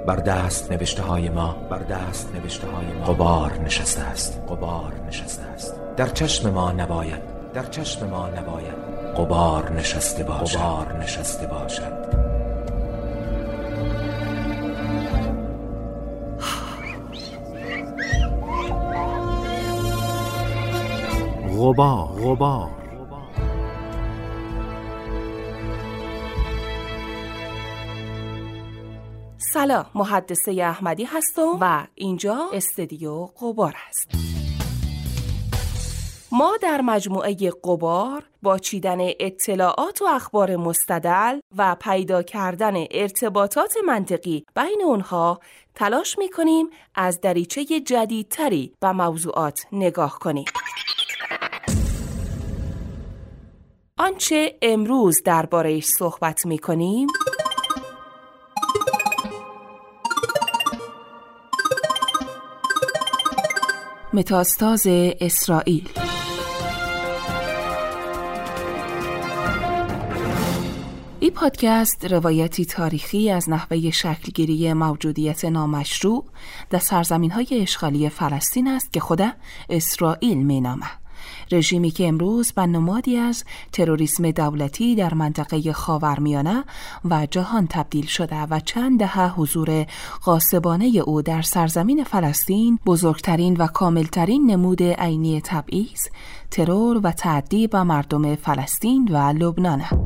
بر دست نوشته های ما غبار نشسته است. در چشم ما نباید غبار نشسته باشد. غبار. سلام، محدثه احمدی هستم و اینجا استودیو غبار است. ما در مجموعه غبار با چیدن اطلاعات و اخبار مستدل و پیدا کردن ارتباطات منطقی بین اونها تلاش می‌کنیم از دریچه جدیدتری به موضوعات نگاه کنیم. آنچه امروز درباره‌اش صحبت می‌کنیم متاستاز اسرائیل. این پادکست روایتی تاریخی از نحوه شکلگیری موجودیت نامشروع در سرزمین‌های اشغالی فلسطین است که خود اسرائیل می‌نامد. رژیمی که امروز به نمادی از تروریسم دولتی در منطقه خاورمیانه و جهان تبدیل شده و چند دهه حضور غاصبانه او در سرزمین فلسطین بزرگترین و کاملترین نمود عینی تبعیض، ترور و تعدی به مردم فلسطین و لبنان است.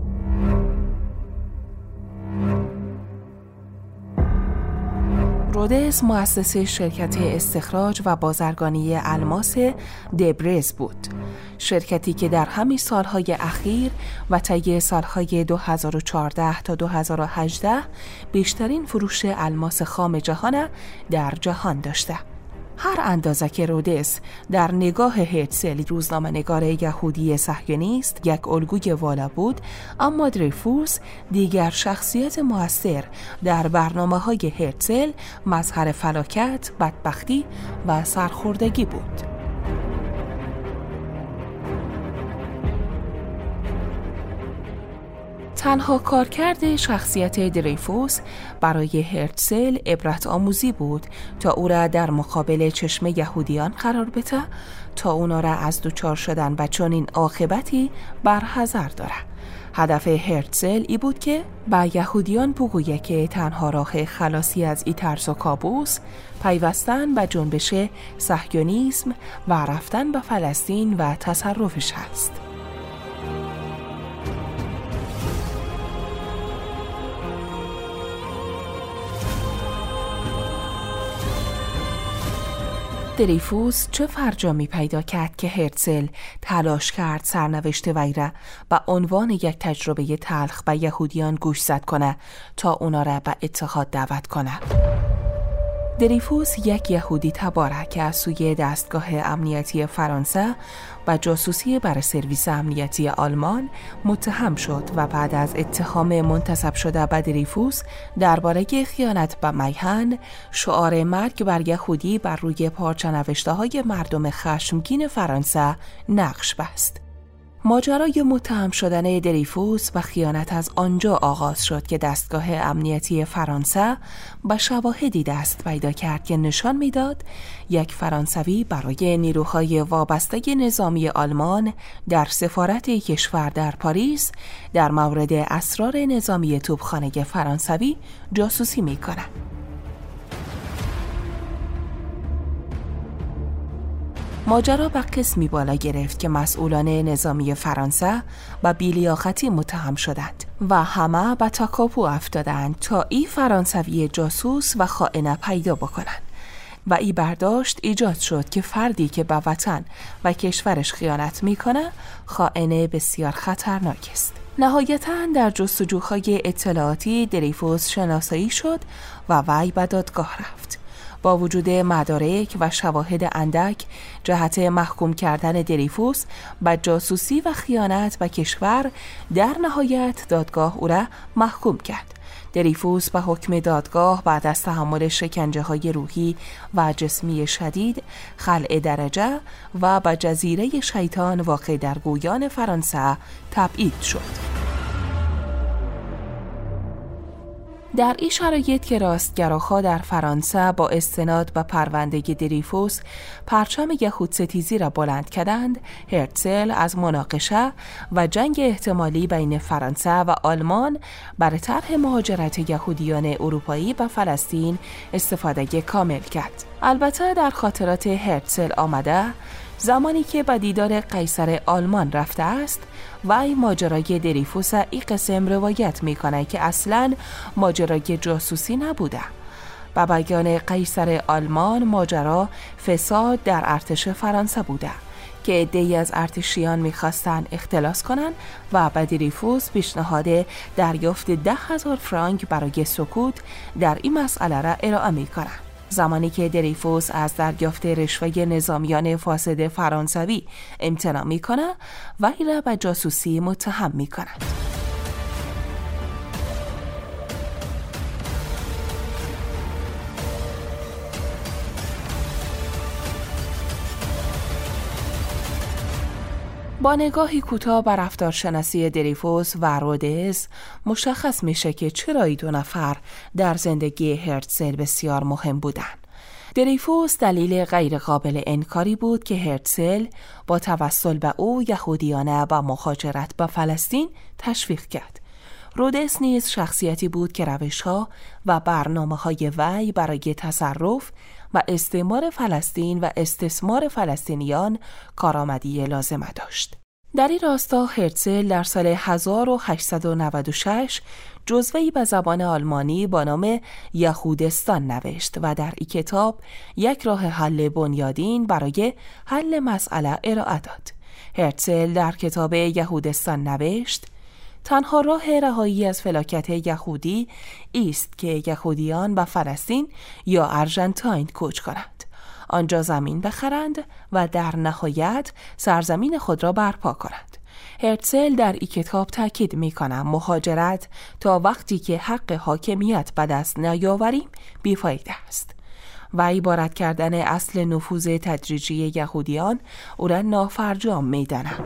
رودس مؤسس شرکت استخراج و بازرگانی الماس دبرز بود. شرکتی که در همین سالهای اخیر و طی سالهای 2014 تا 2018 بیشترین فروش الماس خام جهان در جهان داشته. هر اندازه که رودس در نگاه هرتزل روزنامه‌نگار یهودی صهیونیست یک الگوی والا بود، اما دریفوس دیگر شخصیت مؤثر در برنامه‌های هرتزل مظهر فلاکت، بدبختی و سرخوردگی بود. تنها کارکرد شخصیت دریفوس برای هرتزل عبرت آموزی بود تا او را در مقابل چشم یهودیان قرار بده تا اونا را از دوچار شدن به چنین عاقبتی برحذر داره. هدف هرتزل ای بود که به یهودیان بگویه که تنها راه خلاصی از این ترس و کابوس پیوستن به جنبش صهیونیسم و رفتن به فلسطین و تصرفش هست. دریفوس چه فرجامی پیدا کرد که هرتزل تلاش کرد سرنوشت وی را به عنوان یک تجربه تلخ به یهودیان گوشزد کنه تا اونا را به اتحاد دعوت کنه. دریفوس یک یهودی تباره که از سوی دستگاه امنیتی فرانسه و جاسوسی بر سرویس امنیتی آلمان متهم شد و بعد از اتهام منتسب شده به دریفوس درباره خیانت به میهن، شعار مرگ بر یهودی بر روی پارچه نوشته‌های مردم خشمگین فرانسه نقش بست. ماجرای متهم شدن دریفوس و خیانت از آنجا آغاز شد که دستگاه امنیتی فرانسه به شواهدی دست پیدا کرد که نشان میداد یک فرانسوی برای نیروهای وابسته نظامی آلمان در سفارت کشور در پاریس در مورد اسرار نظامی توپخانه فرانسوی جاسوسی می‌کند. ماجرا به قسمی بالا گرفت که مسئولان نظامی فرانسه و بی‌لیاقتی متهم شدند و همه به تکاپو افتادند تا این فرانسوی جاسوس و خائن پیدا بکنند و این برداشت ایجاد شد که فردی که به وطن و کشورش خیانت میکنه خائن بسیار خطرناک است. نهایتاً در جستجوهای اطلاعاتی دریفوس شناسایی شد و وی به دادگاه رفت. با وجود مدارک و شواهد اندک جهت محکوم کردن دریفوس به جاسوسی و خیانت به کشور، در نهایت دادگاه او را محکوم کرد. دریفوس به حکم دادگاه بعد از تحمل شکنجه‌های روحی و جسمی شدید، خلع درجه و به جزیره شیطان واقع در گویان فرانسه تبعید شد. در این شرایط که راستگراها در فرانسه با استناد به پرونده دریفوس پرچم یهودستیزی را بلند کردند، هرتزل از مناقشه و جنگ احتمالی بین فرانسه و آلمان برای طرح مهاجرت یهودیان اروپایی به فلسطین استفاده کامل کرد. البته در خاطرات هرتزل آمده زمانی که به دیدار قیصر آلمان رفته است وی ماجرای دریفوس این قسم روایت میکنه که اصلاً ماجرای جاسوسی نبوده. با بیان قیصر آلمان ماجرا فساد در ارتش فرانسه بوده که عده‌ای از ارتشیان میخواستن اختلاس کنن و به دریفوس پیشنهاد دریافت 10,000 فرانک برای سکوت در این مسئله را ارائه میکنن. زمانی که دریفوس از دریافت رشوه نظامیان فاسد فرانسوی امتناع میکنه و وی را به جاسوسی متهم میکنند. با نگاهی کوتاه بر رفتارشناسی دریفوس و رودز مشخص میشه که چرا این دو نفر در زندگی هرتزل بسیار مهم بودن. دریفوس دلیل غیر قابل انکاری بود که هرتزل با توسل به او یهودیان با مهاجرت به فلسطین تشویق کرد. رودز نیز شخصیتی بود که روش‌ها و برنامه‌های وی برای تصرف و استعمار فلسطین و استثمار فلسطینیان کارآمدی لازمه داشت. در این راستا هرتزل در سال 1896 جزوه‌ای به زبان آلمانی با نام یهودستان نوشت و در این کتاب یک راه حل بنیادین برای حل مسئله ارائه داد. هرتزل در کتاب یهودستان نوشت: تنها راه رهایی از فلاکت یهودی است که یهودیان به فلسطین یا آرژانتین کوچ کنند، آنجا زمین بخرند و در نهایت سرزمین خود را برپا کنند. هرتزل در این کتاب تاکید می‌کند مهاجرت تا وقتی که حق حاکمیت به دست نیاوریم بیفایده است و عبارت کردن اصل نفوذ تدریجی یهودیان او را نافرجام می‌داند.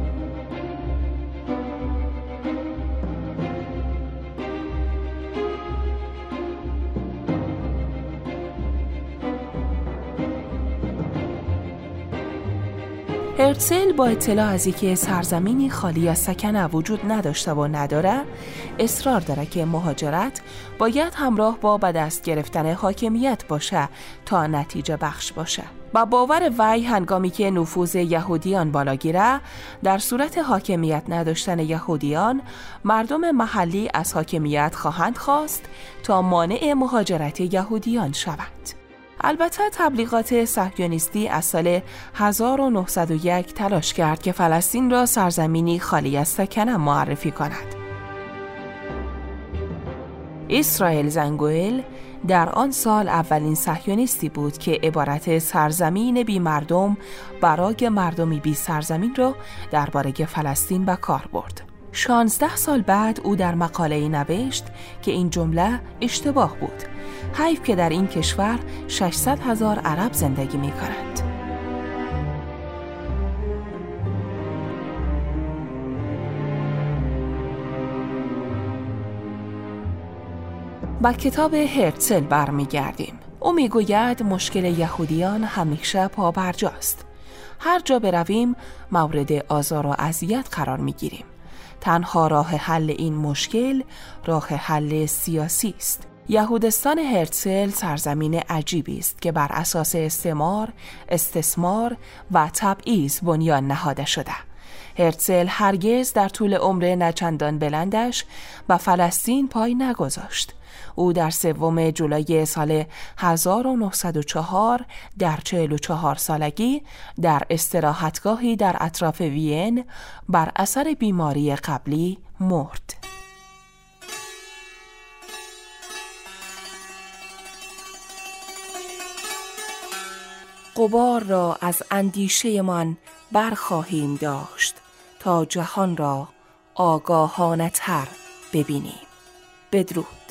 هرتزل با اطلاع از اینکه سرزمینی خالی از سکنه وجود نداشته و نداره، اصرار داره که مهاجرت باید همراه با به دست گرفتن حاکمیت باشه تا نتیجه بخش باشه. با باور وی هنگامی که نفوذ یهودیان بالا گیره، در صورت حاکمیت نداشتن یهودیان، مردم محلی از حاکمیت خواهند خواست تا مانع مهاجرت یهودیان شود. البته تبلیغات صهیونیستی از سال 1901 تلاش کرد که فلسطین را سرزمینی خالی از سکنه معرفی کند. اسرائیل زنگوئل در آن سال اولین صهیونیستی بود که عبارت سرزمین بی مردم برای مردمی بی سرزمین را درباره فلسطین به کار برد. 16 سال بعد او در مقاله‌ای نوشت که این جمله اشتباه بود. حیف که در این کشور 600,000 عرب زندگی می کنند. با کتاب هرتزل برمیگردیم. او میگوید مشکل یهودیان همیشه پابرجاست. هر جا برویم مورد آزار و اذیت قرار میگیریم. تنها راه حل این مشکل راه حل سیاسی است. یهودستان هرتزل سرزمین عجیبی است که بر اساس استعمار، استثمار و تبعیض بنیان نهاده شده. هرتزل هرگز در طول عمر نچندان بلندش به فلسطین پای نگذاشت. او در 3 جولای سال 1904 در 44 سالگی در استراحتگاهی در اطراف وین بر اثر بیماری قبلی مرد. غبار را از اندیشه من برخواهیم داشت تا جهان را آگاهانه تر ببینیم. بدرود.